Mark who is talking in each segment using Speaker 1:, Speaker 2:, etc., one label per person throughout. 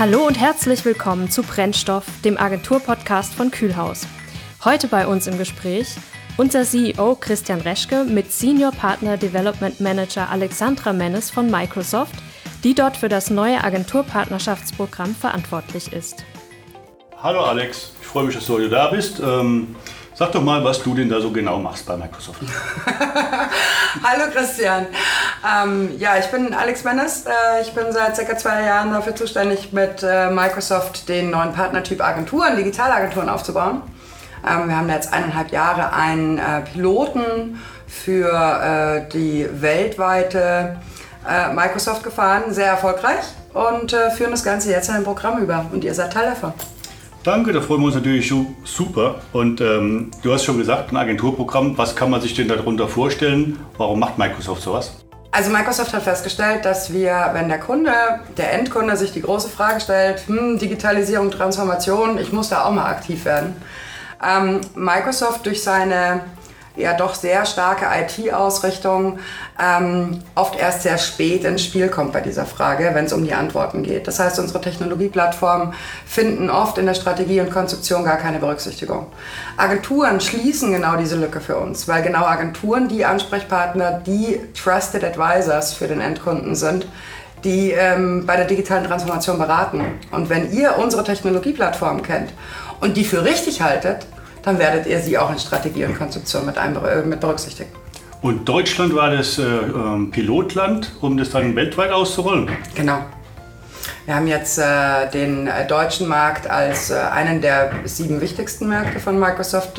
Speaker 1: Hallo und herzlich willkommen zu Brennstoff, dem Agenturpodcast von Kühlhaus. Heute bei uns im Gespräch unser CEO Christian Reschke mit Senior Partner Development Manager Alexandra Mennes von Microsoft, die dort für das neue Agenturpartnerschaftsprogramm verantwortlich ist.
Speaker 2: Hallo Alex, ich freue mich, dass du heute da bist. Sag doch mal, was du denn da so genau machst bei Microsoft.
Speaker 3: Hallo Christian. Ich bin Alex Mennes. Ich bin seit ca. 2 Jahren dafür zuständig, mit Microsoft den neuen Partnertyp Agenturen, Digitalagenturen aufzubauen. Wir haben jetzt 1,5 Jahre einen Piloten für die weltweite Microsoft gefahren, sehr erfolgreich, und führen das Ganze jetzt in ein Programm über und ihr seid Teil davon.
Speaker 2: Danke, da freuen wir uns natürlich super. Und du hast schon gesagt, ein Agenturprogramm, was kann man sich denn darunter vorstellen? Warum macht Microsoft sowas?
Speaker 3: Also Microsoft hat festgestellt, dass wir, wenn der Endkunde sich die große Frage stellt, Digitalisierung, Transformation, ich muss da auch mal aktiv werden. Microsoft durch seine doch sehr starke IT-Ausrichtung oft erst sehr spät ins Spiel kommt bei dieser Frage, wenn es um die Antworten geht. Das heißt, unsere Technologieplattformen finden oft in der Strategie und Konzeption gar keine Berücksichtigung. Agenturen schließen genau diese Lücke für uns, weil genau Agenturen die Ansprechpartner, die Trusted Advisors für den Endkunden sind, die bei der digitalen Transformation beraten. Und wenn ihr unsere Technologieplattform kennt und die für richtig haltet, dann werdet ihr sie auch in Strategie und Konzeption mit berücksichtigen.
Speaker 2: Und Deutschland war das Pilotland, um das dann weltweit auszurollen?
Speaker 3: Genau. Wir haben jetzt den deutschen Markt als einen der 7 wichtigsten Märkte von Microsoft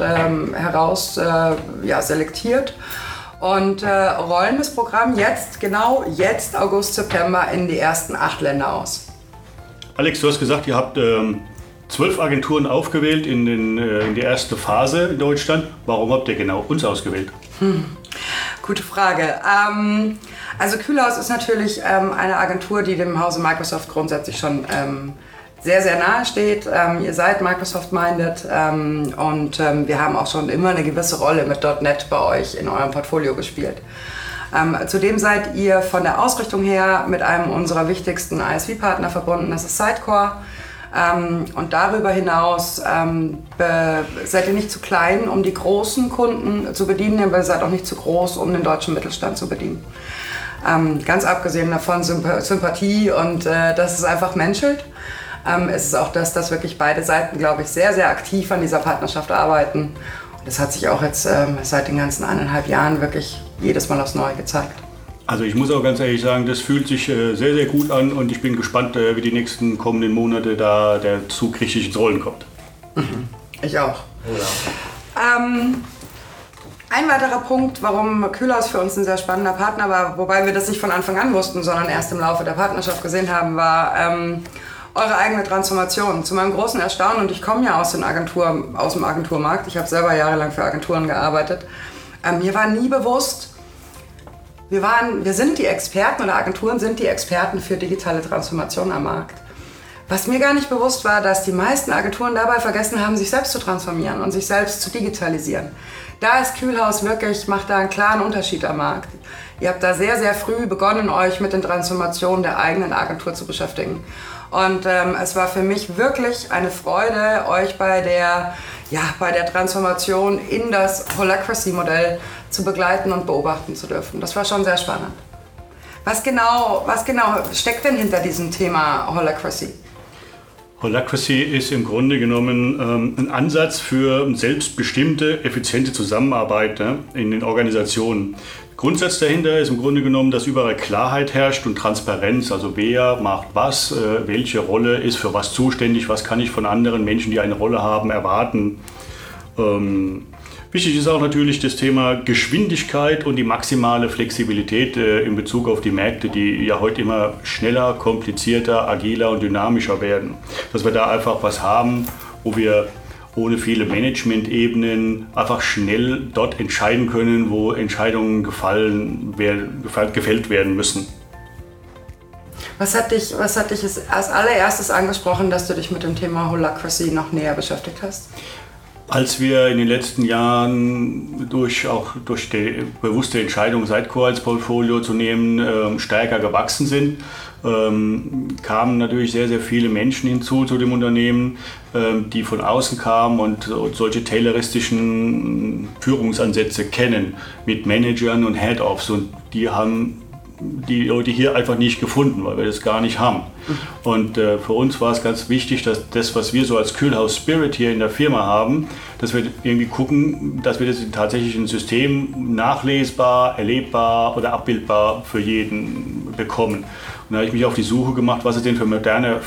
Speaker 3: selektiert und rollen das Programm jetzt August, September in die ersten 8 Länder aus.
Speaker 2: Alex, du hast gesagt, ihr habt 12 Agenturen aufgewählt in die erste Phase in Deutschland. Warum habt ihr genau uns ausgewählt?
Speaker 3: Gute Frage. Also Kühlhaus ist natürlich eine Agentur, die dem Hause Microsoft grundsätzlich schon sehr, sehr nahe steht. Ihr seid Microsoft-minded und wir haben auch schon immer eine gewisse Rolle mit .NET bei euch in eurem Portfolio gespielt. Zudem seid ihr von der Ausrichtung her mit einem unserer wichtigsten ISV-Partner verbunden, das ist Sitecore. Und darüber hinaus seid ihr nicht zu klein, um die großen Kunden zu bedienen, aber ihr seid auch nicht zu groß, um den deutschen Mittelstand zu bedienen. Ganz abgesehen davon Sympathie und dass es einfach menschelt. Es ist auch das, dass wirklich beide Seiten, glaube ich, sehr, sehr aktiv an dieser Partnerschaft arbeiten. Und das hat sich auch jetzt seit den ganzen 1,5 Jahren wirklich jedes Mal aufs Neue gezeigt.
Speaker 2: Also ich muss auch ganz ehrlich sagen, das fühlt sich sehr, sehr gut an und ich bin gespannt, wie die nächsten kommenden Monate da der Zug richtig ins Rollen kommt.
Speaker 3: Ich auch. Ja. Ein weiterer Punkt, warum Kühlhaus für uns ein sehr spannender Partner war, wobei wir das nicht von Anfang an wussten, sondern erst im Laufe der Partnerschaft gesehen haben, war eure eigene Transformation. Zu meinem großen Erstaunen, und ich komme ja aus dem Agenturmarkt, ich habe selber jahrelang für Agenturen gearbeitet, mir war nie bewusst, wir sind die Experten oder Agenturen sind die Experten für digitale Transformation am Markt. Was mir gar nicht bewusst war, dass die meisten Agenturen dabei vergessen haben, sich selbst zu transformieren und sich selbst zu digitalisieren. Da ist Kühlhaus wirklich, macht da einen klaren Unterschied am Markt. Ihr habt da sehr, sehr früh begonnen, euch mit den Transformationen der eigenen Agentur zu beschäftigen. Und es war für mich wirklich eine Freude, euch bei der Transformation in das Holacracy-Modell zu begleiten und beobachten zu dürfen. Das war schon sehr spannend. Was genau steckt denn hinter diesem Thema Holacracy?
Speaker 2: Holacracy ist im Grunde genommen ein Ansatz für selbstbestimmte, effiziente Zusammenarbeit in den Organisationen. Grundsatz dahinter ist im Grunde genommen, dass überall Klarheit herrscht und Transparenz. Also wer macht was, welche Rolle ist für was zuständig, was kann ich von anderen Menschen, die eine Rolle haben, erwarten. Wichtig ist auch natürlich das Thema Geschwindigkeit und die maximale Flexibilität in Bezug auf die Märkte, die ja heute immer schneller, komplizierter, agiler und dynamischer werden. Dass wir da einfach was haben, wo wir ohne viele Management-Ebenen einfach schnell dort entscheiden können, wo Entscheidungen gefällt werden müssen.
Speaker 3: Was hat dich als allererstes angesprochen, dass du dich mit dem Thema Holacracy noch näher beschäftigt hast?
Speaker 2: Als wir in den letzten Jahren durch die bewusste Entscheidung, Sitecore als Portfolio zu nehmen, stärker gewachsen sind, kamen natürlich sehr, sehr viele Menschen hinzu zu dem Unternehmen, die von außen kamen und solche tayloristischen Führungsansätze kennen mit Managern und Head-Offs, und die haben die Leute hier einfach nicht gefunden, weil wir das gar nicht haben. Und für uns war es ganz wichtig, dass das, was wir so als Kühlhaus Spirit hier in der Firma haben, dass wir irgendwie gucken, dass wir das tatsächlich ein System nachlesbar, erlebbar oder abbildbar für jeden bekommen. Und da habe ich mich auf die Suche gemacht, was es denn für moderne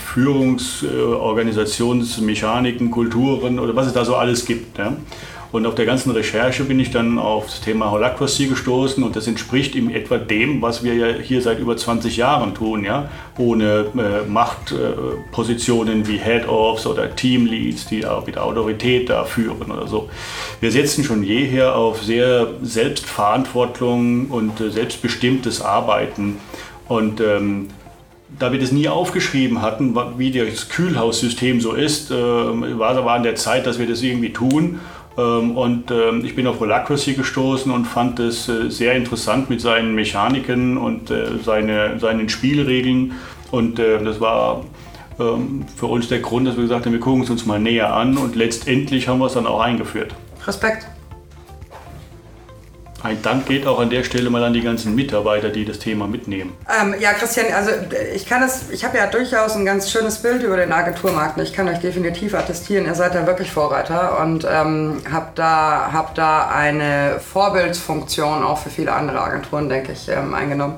Speaker 2: Organisationsmechaniken, Kulturen oder was es da so alles gibt. Ja? Und auf der ganzen Recherche bin ich dann auf das Thema Holacracy gestoßen, und das entspricht in etwa dem, was wir ja hier seit über 20 Jahren tun, ja? Ohne Machtpositionen wie Head-Offs oder Teamleads, die auch mit Autorität da führen oder so. Wir setzen schon jeher auf sehr Selbstverantwortung und selbstbestimmtes Arbeiten. Und da wir das nie aufgeschrieben hatten, wie das Kühlhaussystem so ist, war an der Zeit, dass wir das irgendwie tun. Und ich bin auf Holacracy gestoßen und fand es sehr interessant mit seinen Mechaniken und seinen Spielregeln. Und das war für uns der Grund, dass wir gesagt haben, wir gucken es uns mal näher an, und letztendlich haben wir es dann auch eingeführt.
Speaker 3: Respekt.
Speaker 2: Ein Dank geht auch an der Stelle mal an die ganzen Mitarbeiter, die das Thema mitnehmen.
Speaker 3: Ja, Christian, also ich habe ja durchaus ein ganz schönes Bild über den Agenturmarkt. Ich kann euch definitiv attestieren, ihr seid da wirklich Vorreiter, und habt da eine Vorbildsfunktion auch für viele andere Agenturen, denke ich, eingenommen.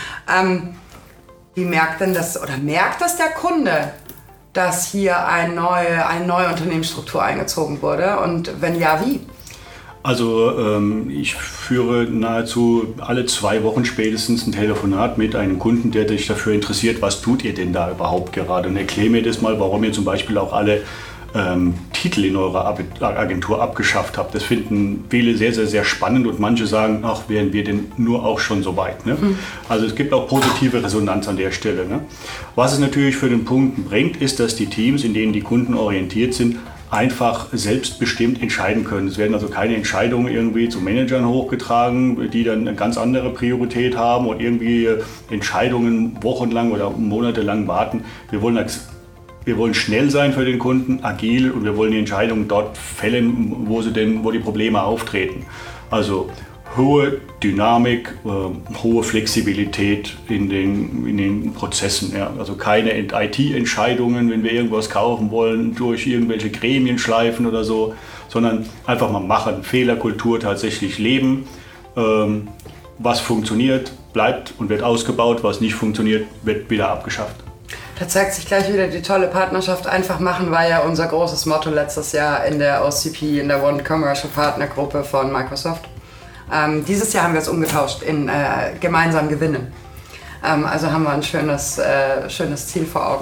Speaker 3: Wie merkt denn das, oder merkt das der Kunde, dass hier eine neue Unternehmensstruktur eingezogen wurde? Und wenn ja, wie?
Speaker 2: Also ich führe nahezu alle 2 Wochen spätestens ein Telefonat mit einem Kunden, der sich dafür interessiert, was tut ihr denn da überhaupt gerade? Und erkläre mir das mal, warum ihr zum Beispiel auch alle Titel in eurer Agentur abgeschafft habt. Das finden viele sehr, sehr, sehr spannend, und manche sagen, ach, wären wir denn nur auch schon so weit. Ne? Also es gibt auch positive Resonanz an der Stelle. Ne? Was es natürlich für den Kunden bringt, ist, dass die Teams, in denen die Kunden orientiert sind, einfach selbstbestimmt entscheiden können. Es werden also keine Entscheidungen irgendwie zu Managern hochgetragen, die dann eine ganz andere Priorität haben und irgendwie Entscheidungen wochenlang oder monatelang warten. Wir wollen schnell sein für den Kunden, agil, und wir wollen die Entscheidungen dort fällen, wo die Probleme auftreten. Also hohe Dynamik, hohe Flexibilität in den Prozessen. Ja. Also keine IT-Entscheidungen, wenn wir irgendwas kaufen wollen, durch irgendwelche Gremien schleifen oder so, sondern einfach mal machen, Fehlerkultur tatsächlich leben. Was funktioniert, bleibt und wird ausgebaut, was nicht funktioniert, wird wieder abgeschafft.
Speaker 3: Da zeigt sich gleich wieder die tolle Partnerschaft. Einfach machen war ja unser großes Motto letztes Jahr in der OCP, in der One Commercial Partnergruppe von Microsoft. Dieses Jahr haben wir es umgetauscht in gemeinsam gewinnen. Also haben wir ein schönes Ziel vor Augen.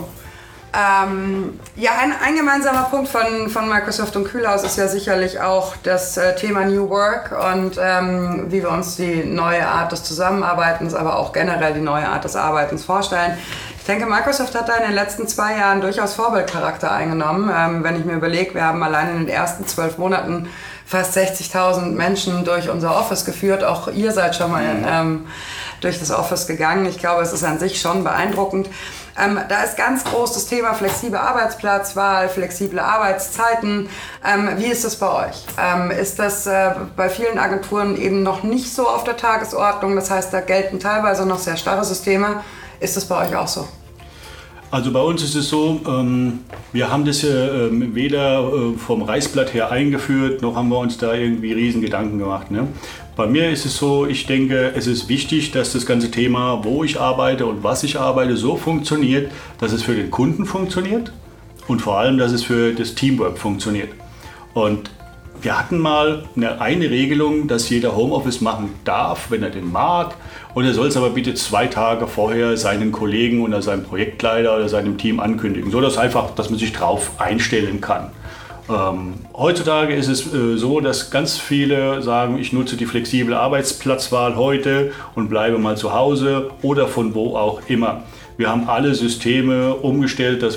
Speaker 3: Ja, ein gemeinsamer Punkt von Microsoft und Kühlhaus ist ja sicherlich auch das Thema New Work und wie wir uns die neue Art des Zusammenarbeitens, aber auch generell die neue Art des Arbeitens vorstellen. Ich denke, Microsoft hat da in den letzten 2 Jahren durchaus Vorbildcharakter eingenommen. Wenn ich mir überlege, wir haben allein in den ersten 12 Monaten fast 60.000 Menschen durch unser Office geführt. Auch ihr seid schon mal durch das Office gegangen. Ich glaube, es ist an sich schon beeindruckend. Da ist ganz groß das Thema flexible Arbeitsplatzwahl, flexible Arbeitszeiten. Wie ist das bei euch? Ist das bei vielen Agenturen eben noch nicht so auf der Tagesordnung? Das heißt, da gelten teilweise noch sehr starre Systeme. Ist das bei euch auch so?
Speaker 2: Also bei uns ist es so, wir haben das weder vom Reißblatt her eingeführt, noch haben wir uns da irgendwie riesen Gedanken gemacht. Ne? Bei mir ist es so, ich denke, es ist wichtig, dass das ganze Thema, wo ich arbeite und was ich arbeite, so funktioniert, dass es für den Kunden funktioniert und vor allem, dass es für das Teamwork funktioniert. Und wir hatten mal eine Regelung, dass jeder Homeoffice machen darf, wenn er den mag. Und er soll es aber bitte 2 Tage vorher seinen Kollegen oder seinem Projektleiter oder seinem Team ankündigen, so dass man sich darauf einstellen kann. Heutzutage ist es so, dass ganz viele sagen, ich nutze die flexible Arbeitsplatzwahl heute und bleibe mal zu Hause oder von wo auch immer. Wir haben alle Systeme umgestellt, dass wir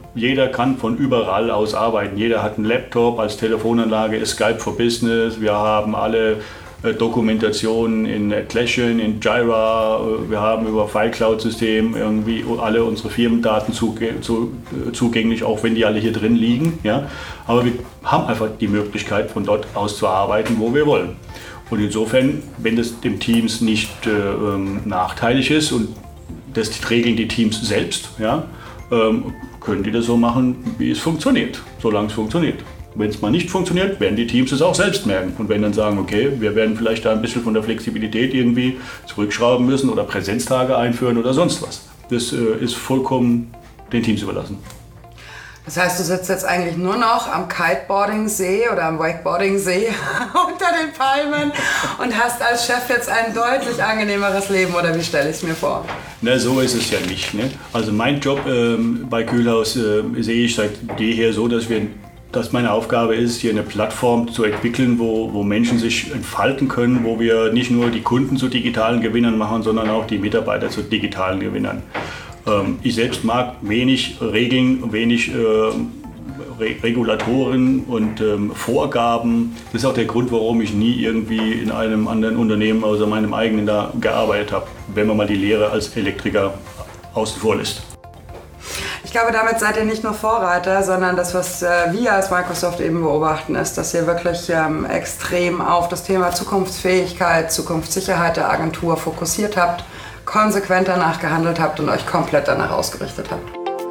Speaker 2: Jeder kann von überall aus arbeiten. Jeder hat einen Laptop als Telefonanlage, ist Skype for Business. Wir haben alle Dokumentationen in Atlassian, in Jira. Wir haben über FileCloud-System irgendwie alle unsere Firmendaten zugänglich, auch wenn die alle hier drin liegen. Ja? Aber wir haben einfach die Möglichkeit, von dort aus zu arbeiten, wo wir wollen. Und insofern, wenn das den Teams nicht nachteilig ist, und das regeln die Teams selbst, ja, können die das so machen, wie es funktioniert, solange es funktioniert. Wenn es mal nicht funktioniert, werden die Teams es auch selbst merken. Und wenn dann sagen, okay, wir werden vielleicht da ein bisschen von der Flexibilität irgendwie zurückschrauben müssen oder Präsenztage einführen oder sonst was. Das ist vollkommen den Teams überlassen.
Speaker 3: Das heißt, du sitzt jetzt eigentlich nur noch am Kiteboarding-See oder am Wakeboarding-See unter den Palmen und hast als Chef jetzt ein deutlich angenehmeres Leben, oder wie stelle ich es mir vor?
Speaker 2: Na, so ist es ja nicht. Ne? Also mein Job bei Kühlhaus sehe ich seit jeher so, dass meine Aufgabe ist, hier eine Plattform zu entwickeln, wo Menschen sich entfalten können, wo wir nicht nur die Kunden zu digitalen Gewinnern machen, sondern auch die Mitarbeiter zu digitalen Gewinnern. Ich selbst mag wenig Regeln, wenig Regulatoren und Vorgaben. Das ist auch der Grund, warum ich nie irgendwie in einem anderen Unternehmen außer meinem eigenen da gearbeitet habe, wenn man mal die Lehre als Elektriker außen vor lässt.
Speaker 3: Ich glaube, damit seid ihr nicht nur Vorreiter, sondern das, was wir als Microsoft eben beobachten, ist, dass ihr wirklich extrem auf das Thema Zukunftsfähigkeit, Zukunftssicherheit der Agentur fokussiert habt, konsequent danach gehandelt habt und euch komplett danach ausgerichtet habt.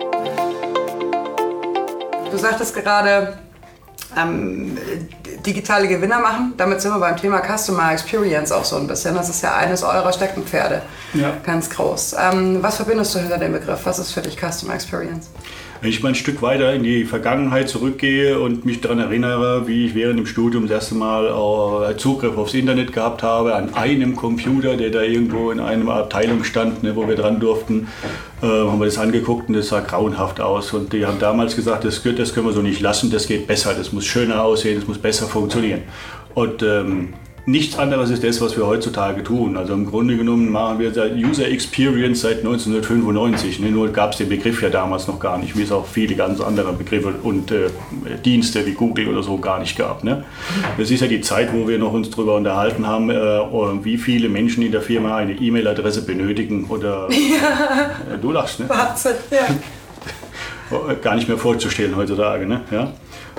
Speaker 3: Du sagtest gerade, digitale Gewinner machen. Damit sind wir beim Thema Customer Experience auch so ein bisschen. Das ist ja eines eurer Steckenpferde, ja. Ganz groß. Was verbindest du hinter dem Begriff? Was ist für dich Customer Experience?
Speaker 2: Wenn ich mal ein Stück weiter in die Vergangenheit zurückgehe und mich daran erinnere, wie ich während dem Studium das erste Mal Zugriff aufs Internet gehabt habe, an einem Computer, der da irgendwo in einer Abteilung stand, ne, wo wir dran durften, haben wir das angeguckt und das sah grauenhaft aus. Und die haben damals gesagt, das können wir so nicht lassen, das geht besser, das muss schöner aussehen, das muss besser funktionieren. Und nichts anderes ist das, was wir heutzutage tun. Also im Grunde genommen machen wir User Experience seit 1995. Ne? Nur gab es den Begriff ja damals noch gar nicht, wie es auch viele ganz andere Begriffe und Dienste wie Google oder so gar nicht gab. Ne? Das ist ja die Zeit, wo wir noch uns darüber unterhalten haben, wie viele Menschen in der Firma eine E-Mail-Adresse benötigen. Oder
Speaker 3: ja.
Speaker 2: Du lachst, ne?
Speaker 3: Wahnsinn, ja.
Speaker 2: Gar nicht mehr vorzustellen heutzutage. Ne? Ja?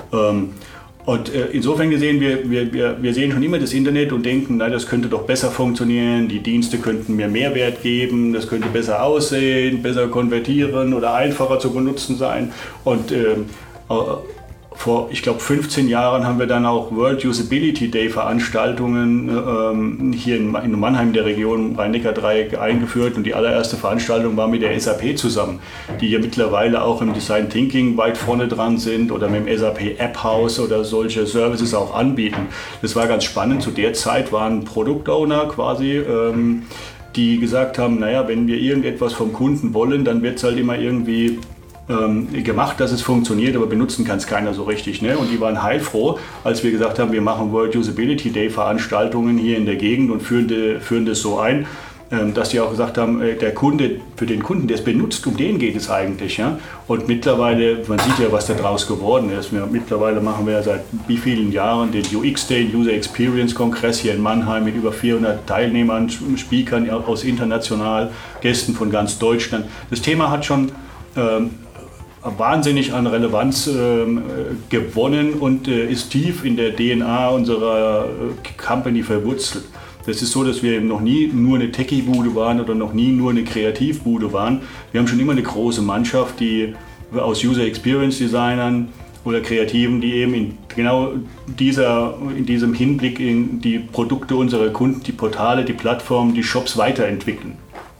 Speaker 2: Und insofern gesehen, wir sehen schon immer das Internet und denken, na, das könnte doch besser funktionieren, die Dienste könnten mir Mehrwert geben, das könnte besser aussehen, besser konvertieren oder einfacher zu benutzen sein. Und vor, ich glaube, 15 Jahren haben wir dann auch World Usability Day Veranstaltungen hier in Mannheim, der Region Rhein-Neckar-Dreieck, eingeführt. Und die allererste Veranstaltung war mit der SAP zusammen, die ja mittlerweile auch im Design Thinking weit vorne dran sind oder mit dem SAP App House oder solche Services auch anbieten. Das war ganz spannend. Zu der Zeit waren Product-Owner quasi, die gesagt haben, naja, wenn wir irgendetwas vom Kunden wollen, dann wird es halt immer irgendwie gemacht, dass es funktioniert, aber benutzen kann es keiner so richtig. Ne? Und die waren heilfroh, als wir gesagt haben, wir machen World Usability Day Veranstaltungen hier in der Gegend und führen das so ein, dass die auch gesagt haben, der Kunde, für den Kunden, der es benutzt, um den geht es eigentlich. Ja? Und mittlerweile, man sieht ja, was da draus geworden ist. Mittlerweile machen wir seit wie vielen Jahren den UX Day, den User Experience Kongress hier in Mannheim mit über 400 Teilnehmern, Speakern aus international, Gästen von ganz Deutschland. Das Thema hat schon wahnsinnig an Relevanz gewonnen und ist tief in der DNA unserer Company verwurzelt. Das ist so, dass wir noch nie nur eine Techie-Bude waren oder noch nie nur eine Kreativbude waren. Wir haben schon immer eine große Mannschaft, die aus User Experience Designern oder Kreativen, die eben in genau in diesem Hinblick in die Produkte unserer Kunden, die Portale, die Plattformen, die Shops weiterentwickeln.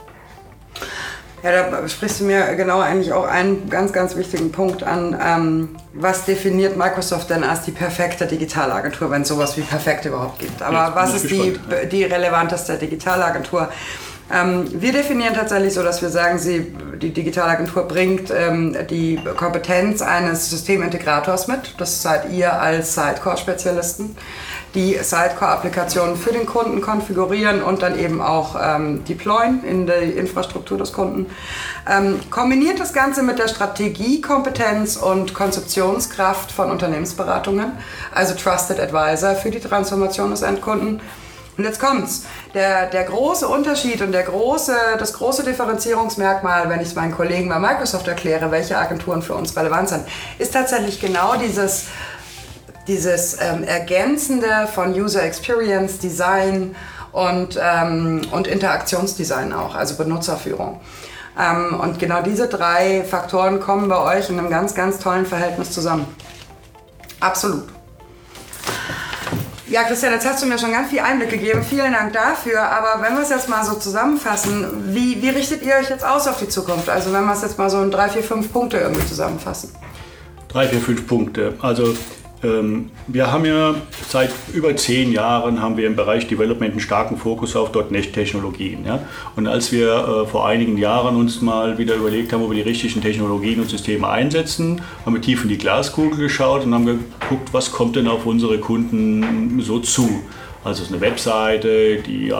Speaker 3: Ja, da sprichst du mir genau eigentlich auch einen ganz, ganz wichtigen Punkt an. Was definiert Microsoft denn als die perfekte Digitalagentur, wenn es sowas wie perfekt überhaupt gibt? Aber was ist die relevanteste Digitalagentur? Wir definieren tatsächlich so, dass wir sagen, die Digitalagentur bringt die Kompetenz eines Systemintegrators mit. Das seid ihr als Sitecore-Spezialisten, die Sidecore-Applikationen für den Kunden konfigurieren und dann eben auch deployen in die Infrastruktur des Kunden. Kombiniert das Ganze mit der Strategiekompetenz und Konzeptionskraft von Unternehmensberatungen, also Trusted Advisor für die Transformation des Endkunden. Und jetzt kommt's. Der große Unterschied und das große Differenzierungsmerkmal, wenn ich es meinen Kollegen bei Microsoft erkläre, welche Agenturen für uns relevant sind, ist tatsächlich genau dieses Ergänzende von User Experience, Design und Interaktionsdesign auch, also Benutzerführung. Und genau diese 3 Faktoren kommen bei euch in einem ganz, ganz tollen Verhältnis zusammen. Absolut. Ja, Christian, jetzt hast du mir schon ganz viel Einblick gegeben. Vielen Dank dafür. Aber wenn wir es jetzt mal so zusammenfassen, wie richtet ihr euch jetzt aus auf die Zukunft? Also wenn wir es jetzt mal so in 3, 4, 5 Punkte irgendwie zusammenfassen.
Speaker 2: 3, 4, 5 Punkte. Also wir haben ja seit über 10 Jahren haben wir im Bereich Development einen starken Fokus auf .NET-Technologien. Ja? Und als wir vor einigen Jahren uns mal wieder überlegt haben, wo wir die richtigen Technologien und Systeme einsetzen, haben wir tief in die Glaskugel geschaut und haben geguckt, was kommt denn auf unsere Kunden so zu. Also es ist eine Webseite, die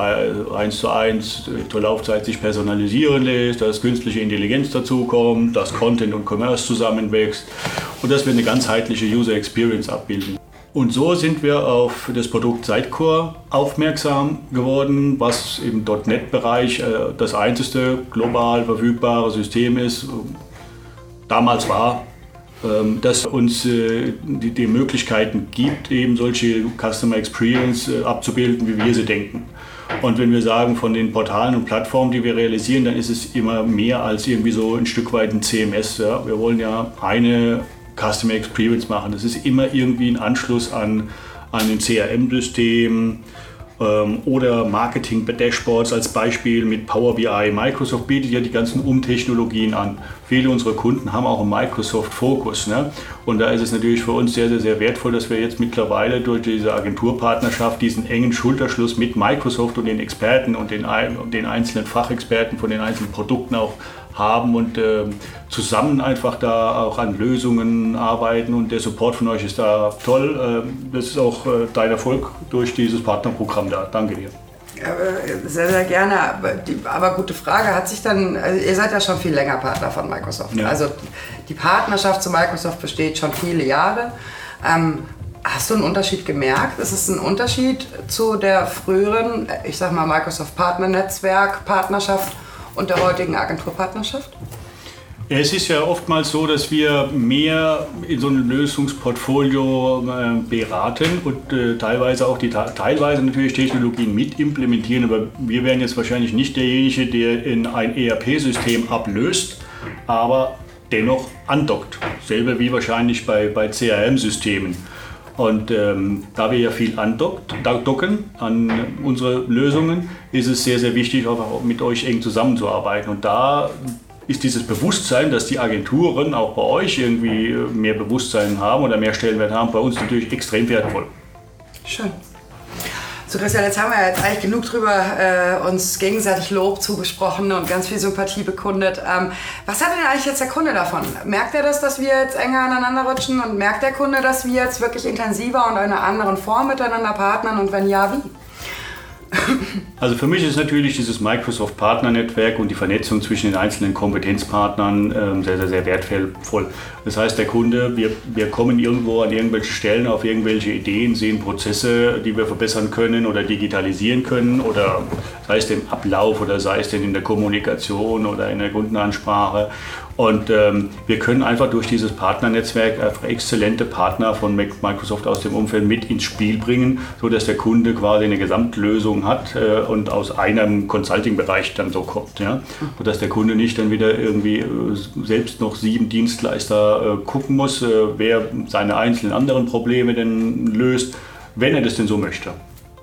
Speaker 2: 1:1 zur Laufzeit sich personalisieren lässt, dass künstliche Intelligenz dazukommt, dass Content und Commerce zusammenwächst und dass wir eine ganzheitliche User Experience abbilden. Und so sind wir auf das Produkt Sidecore aufmerksam geworden, was im .NET-Bereich das einzige global verfügbare System ist, damals war, das uns die Möglichkeiten gibt, eben solche Customer Experience abzubilden, wie wir sie denken. Und wenn wir sagen, von den Portalen und Plattformen, die wir realisieren, dann ist es immer mehr als irgendwie so ein Stück weit ein CMS. Ja? Wir wollen ja eine Customer Experience machen. Das ist immer irgendwie ein Anschluss an ein CRM-System oder Marketing-Dashboards als Beispiel mit Power BI. Microsoft bietet ja die ganzen Technologien an. Viele unserer Kunden haben auch einen Microsoft-Fokus. Ne? Und da ist es natürlich für uns sehr, sehr, sehr wertvoll, dass wir jetzt mittlerweile durch diese Agenturpartnerschaft diesen engen Schulterschluss mit Microsoft und den Experten und den einzelnen Fachexperten von den einzelnen Produkten auch haben und zusammen einfach da auch an Lösungen arbeiten und der Support von euch ist da toll. Das ist auch dein Erfolg durch dieses Partnerprogramm da. Danke dir.
Speaker 3: Sehr, sehr gerne. Aber gute Frage, hat sich dann, also ihr seid ja schon viel länger Partner von Microsoft. Ja. Also die Partnerschaft zu Microsoft besteht schon viele Jahre. Hast du einen Unterschied gemerkt? Ist es ein Unterschied zu der früheren, ich sag mal Microsoft Partnernetzwerk, Partnerschaft und der heutigen Agenturpartnerschaft?
Speaker 2: Es ist ja oftmals so, dass wir mehr in so einem Lösungsportfolio beraten und teilweise auch teilweise natürlich Technologien mit implementieren, aber wir wären jetzt wahrscheinlich nicht derjenige, der in ein ERP-System ablöst, aber dennoch andockt. Selber wie wahrscheinlich bei CRM-Systemen. Und da wir ja viel andocken an unsere Lösungen, ist es sehr, sehr wichtig, auch mit euch eng zusammenzuarbeiten. Und da ist dieses Bewusstsein, dass die Agenturen auch bei euch irgendwie mehr Bewusstsein haben oder mehr Stellenwert haben, bei uns natürlich extrem wertvoll.
Speaker 3: Schön. So Christian, jetzt haben wir jetzt eigentlich genug drüber uns gegenseitig Lob zugesprochen und ganz viel Sympathie bekundet. Was hat denn eigentlich jetzt der Kunde davon? Merkt er das, dass wir jetzt enger aneinander rutschen und merkt der Kunde, dass wir jetzt wirklich intensiver und in einer anderen Form miteinander partnern und wenn ja, wie?
Speaker 2: Also für mich ist natürlich dieses Microsoft-Partnernetzwerk und die Vernetzung zwischen den einzelnen Kompetenzpartnern sehr, sehr, sehr wertvoll. Das heißt, der Kunde, wir kommen irgendwo an irgendwelche Stellen auf irgendwelche Ideen, sehen Prozesse, die wir verbessern können oder digitalisieren können oder sei es im Ablauf oder sei es denn in der Kommunikation oder in der Kundenansprache. Und wir können einfach durch dieses Partnernetzwerk einfach exzellente Partner von Microsoft aus dem Umfeld mit ins Spiel bringen, sodass der Kunde quasi eine Gesamtlösung hat und aus einem Consulting-Bereich dann so kommt. Ja? Sodass der Kunde nicht dann wieder irgendwie selbst noch 7 Dienstleister gucken muss, wer seine einzelnen anderen Probleme denn löst, wenn er das denn so möchte.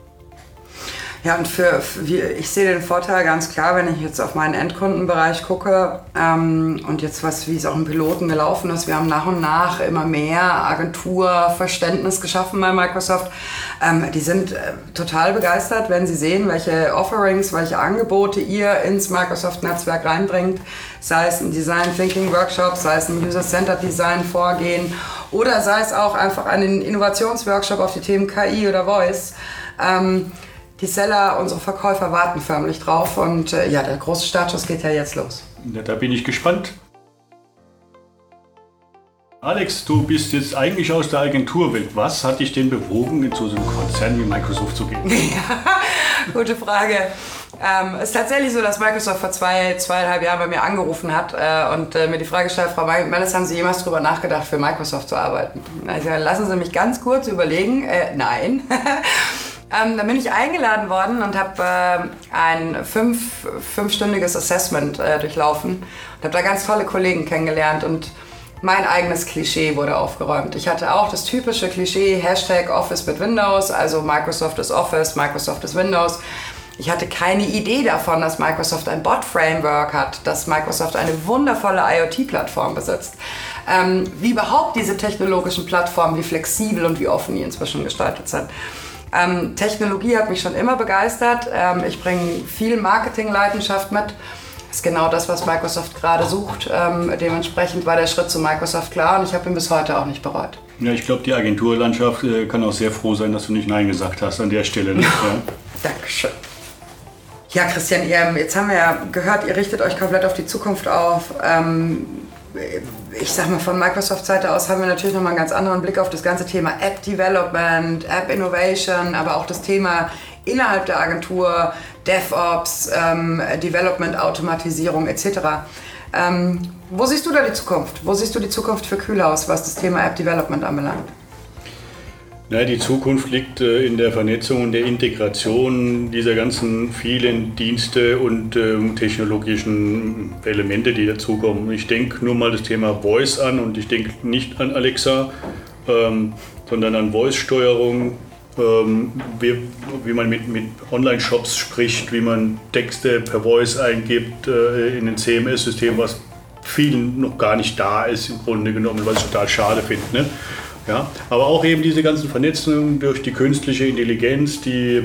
Speaker 3: Ja, und ich sehe den Vorteil ganz klar, wenn ich jetzt auf meinen Endkundenbereich gucke und jetzt wie es auch im Piloten gelaufen ist, wir haben nach und nach immer mehr Agenturverständnis geschaffen bei Microsoft. Die sind total begeistert, wenn sie sehen, welche Offerings, welche Angebote ihr ins Microsoft-Netzwerk reinbringt, sei es ein Design Thinking Workshop, sei es ein User-Centered Design Vorgehen oder sei es auch einfach einen Innovationsworkshop auf die Themen KI oder Voice. Die Seller, unsere Verkäufer warten förmlich drauf und ja, der große Startschuss geht ja jetzt los.
Speaker 2: Ja, da bin ich gespannt. Alex, du bist jetzt eigentlich aus der Agenturwelt. Was hat dich denn bewogen, zu so einem Konzern wie Microsoft zu gehen?
Speaker 3: Ja, gute Frage. Es ist tatsächlich so, dass Microsoft vor 2,5 Jahren bei mir angerufen hat und mir die Frage gestellt, Frau Mellis, haben Sie jemals darüber nachgedacht, für Microsoft zu arbeiten? Also, lassen Sie mich ganz kurz überlegen. Nein. Dann bin ich eingeladen worden und habe ein fünfstündiges Assessment durchlaufen und habe da ganz tolle Kollegen kennengelernt und mein eigenes Klischee wurde aufgeräumt. Ich hatte auch das typische Klischee, #Office mit Windows, also Microsoft ist Office, Microsoft ist Windows. Ich hatte keine Idee davon, dass Microsoft ein Bot-Framework hat, dass Microsoft eine wundervolle IoT-Plattform besitzt. Wie überhaupt diese technologischen Plattformen, wie flexibel und wie offen die inzwischen gestaltet sind. Technologie hat mich schon immer begeistert. Ich bringe viel Marketingleidenschaft mit. Das ist genau das, was Microsoft gerade sucht. Dementsprechend war der Schritt zu Microsoft klar und ich habe ihn bis heute auch nicht bereut.
Speaker 2: Ja, ich glaube, die Agenturlandschaft kann auch sehr froh sein, dass du nicht Nein gesagt hast an der Stelle. Ja.
Speaker 3: Dankeschön. Ja, Christian, jetzt haben wir ja gehört, ihr richtet euch komplett auf die Zukunft auf. Ich sag mal, von Microsoft-Seite aus haben wir natürlich nochmal einen ganz anderen Blick auf das ganze Thema App Development, App Innovation, aber auch das Thema innerhalb der Agentur, DevOps, Development, Automatisierung etc. Wo siehst du da die Zukunft? Wo siehst du die Zukunft für Kühlhaus, was das Thema App Development anbelangt?
Speaker 2: Ja, die Zukunft liegt in der Vernetzung und der Integration dieser ganzen vielen Dienste und technologischen Elemente, die dazukommen. Ich denke nur mal das Thema Voice an und ich denke nicht an Alexa, sondern an Voice-Steuerung, wie man mit Online-Shops spricht, wie man Texte per Voice eingibt in ein CMS-System, was vielen noch gar nicht da ist im Grunde genommen, was ich total schade finde. Ne? Ja, aber auch eben diese ganzen Vernetzungen durch die künstliche Intelligenz, die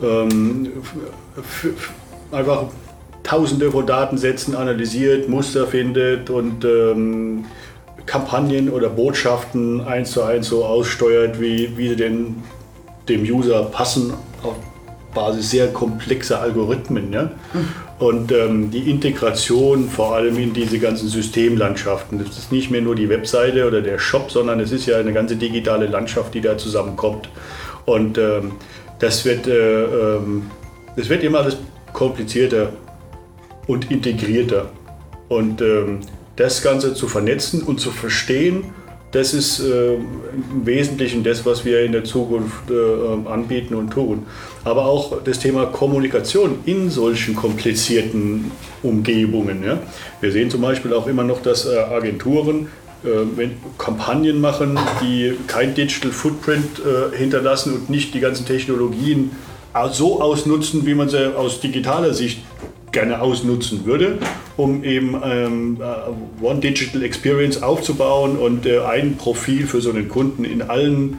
Speaker 2: einfach Tausende von Datensätzen analysiert, Muster findet und Kampagnen oder Botschaften 1:1 so aussteuert, wie sie denn dem User passen, auf Basis sehr komplexer Algorithmen. Ja? Und die Integration vor allem in diese ganzen Systemlandschaften. Das ist nicht mehr nur die Webseite oder der Shop, sondern es ist ja eine ganze digitale Landschaft, die da zusammenkommt. Und das wird immer alles komplizierter und integrierter. Und das Ganze zu vernetzen und zu verstehen, das ist im Wesentlichen das, was wir in der Zukunft anbieten und tun. Aber auch das Thema Kommunikation in solchen komplizierten Umgebungen. Ja. Wir sehen zum Beispiel auch immer noch, dass Agenturen Kampagnen machen, die kein Digital Footprint hinterlassen und nicht die ganzen Technologien so ausnutzen, wie man sie aus digitaler Sicht gerne ausnutzen würde, um eben One Digital Experience aufzubauen und ein Profil für so einen Kunden in allen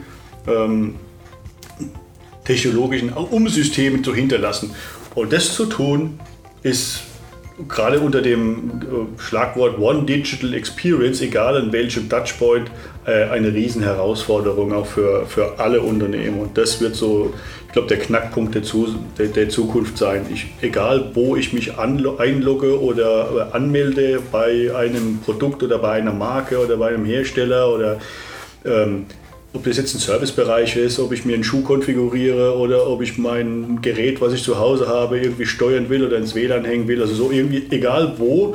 Speaker 2: technologischen Umsystemen zu hinterlassen. Und das zu tun, ist gerade unter dem Schlagwort One Digital Experience, egal an welchem Touchpoint, eine Riesenherausforderung auch für alle Unternehmen. Und das wird so, ich glaube, der Knackpunkt der Zukunft sein. Egal, wo ich mich einlogge oder anmelde bei einem Produkt oder bei einer Marke oder bei einem Hersteller oder ob das jetzt ein Servicebereich ist, ob ich mir einen Schuh konfiguriere oder ob ich mein Gerät, was ich zu Hause habe, irgendwie steuern will oder ins WLAN hängen will. Also so irgendwie, egal wo,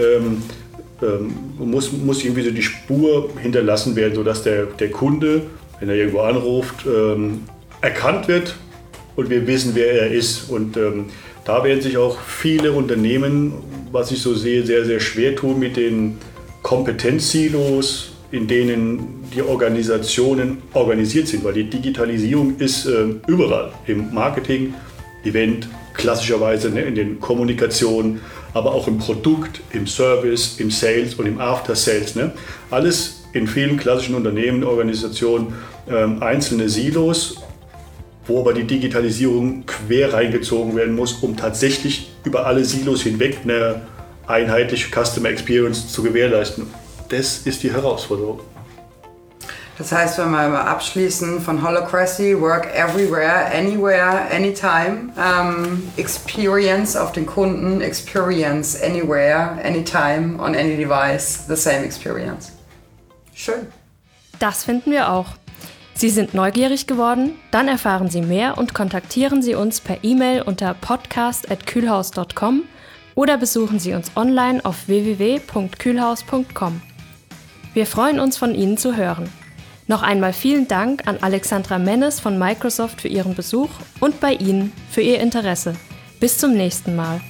Speaker 2: muss irgendwie so die Spur hinterlassen werden, sodass der Kunde, wenn er irgendwo anruft, erkannt wird und wir wissen, wer er ist. Und da werden sich auch viele Unternehmen, was ich so sehe, sehr, sehr schwer tun mit den Kompetenzsilos, in denen die Organisationen organisiert sind, weil die Digitalisierung ist überall, im Marketing, Event, klassischerweise in den Kommunikationen, aber auch im Produkt, im Service, im Sales und im After Sales. Ne? Alles in vielen klassischen Unternehmen, Organisationen, einzelne Silos, wo aber die Digitalisierung quer reingezogen werden muss, um tatsächlich über alle Silos hinweg eine einheitliche Customer Experience zu gewährleisten. Das ist die Herausforderung.
Speaker 3: Das heißt, wenn wir abschließen von Holacracy, Work Everywhere, Anywhere, Anytime, Experience auf den Kunden, Experience Anywhere, Anytime, on any device, the same experience. Schön.
Speaker 1: Das finden wir auch. Sie sind neugierig geworden? Dann erfahren Sie mehr und kontaktieren Sie uns per E-Mail unter podcast@kühlhaus.com oder besuchen Sie uns online auf www.kühlhaus.com. Wir freuen uns, von Ihnen zu hören. Noch einmal vielen Dank an Alexandra Mennes von Microsoft für ihren Besuch und bei Ihnen für Ihr Interesse. Bis zum nächsten Mal.